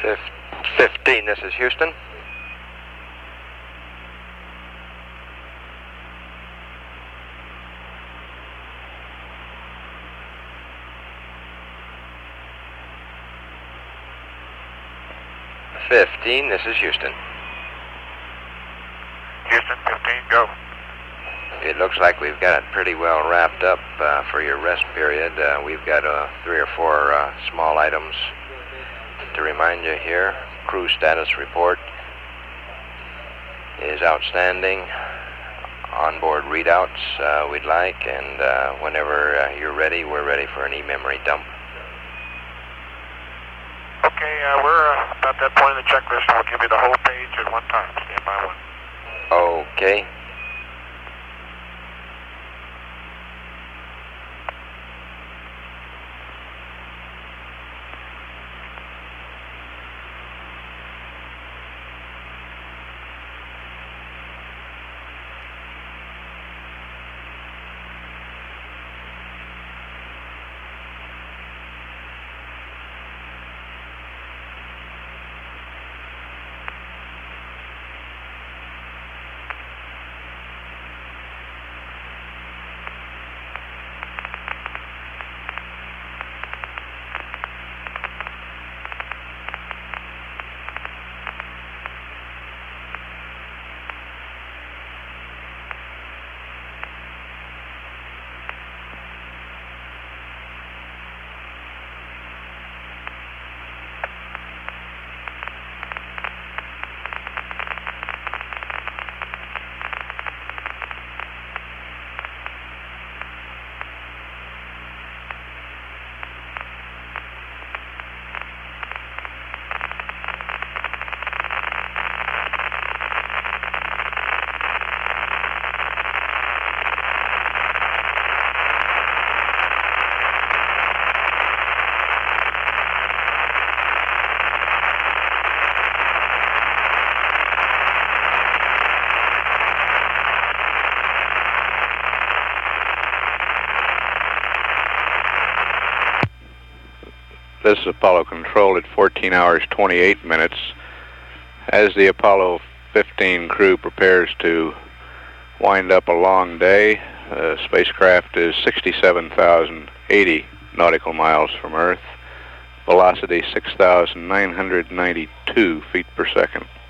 15, this is Houston. This is Houston. Houston, 15, go. It looks like we've got it pretty well wrapped up for your rest period. We've got 3 or 4 small items to remind you here. Crew status report is outstanding. Onboard readouts we'd like, and whenever you're ready, we're ready for an e-memory dump. Okay, we're about that point in the checklist. We'll give you the whole page at one time. Stand by one. Okay. This is Apollo Control at 14 hours 28 minutes. As the Apollo 15 crew prepares to wind up a long day, the spacecraft is 67,080 nautical miles from Earth, velocity 6,992 feet per second.